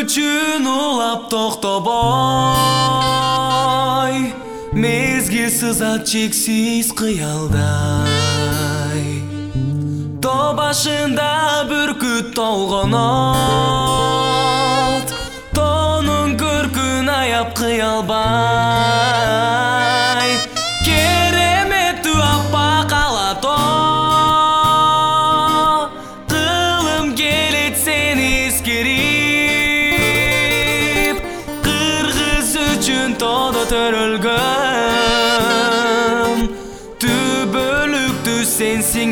үчүн улап токтобой, мезгил сызат чексиз кыялдай. Тоо башында бүркүт толгонот, тоонун көркүн аяп кыялбай. Кереметтүү аппак ала тоо, кылым келет сени эскерип. Кыргыз үчүн тоодо төрөлгөн, түбөлүктүү сенсиң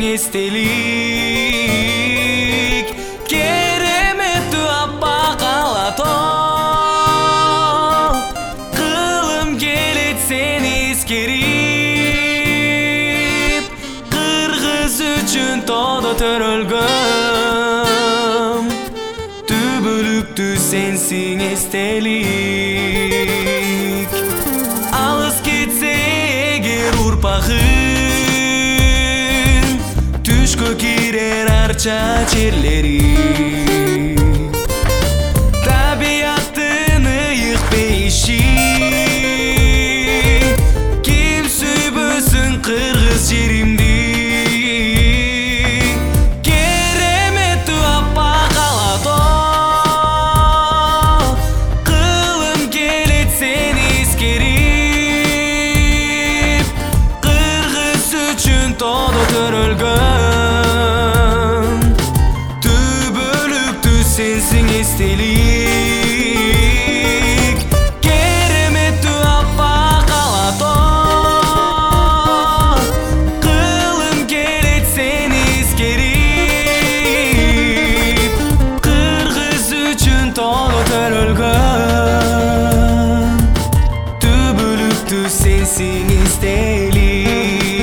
эстелик. Кереметтүү аппак ала тоо, кылым келет сени эскерип. Кыргыз үчүн тоодо төрөлгөн, түбөлүктүү сенсиң эстелик. Алыс кетсе эгер урпагың, түшкө кирер арча жерлери. Табияттын ыйык бейиши, ким сүйбөсүн кыргыз жеримди. Кереметтүү аппак ала тоо, кылым келет сени эскерип. Кыргыз үчүн тоодо төрөлгөн, түбөлүктүү сенсиң эстелик. Кереметтүү аппак ала тоо, кылым келет сени эскерип. Кыргыз үчүн тоодо төрөлгөн, түбөлүктүү сенсиң эстелик.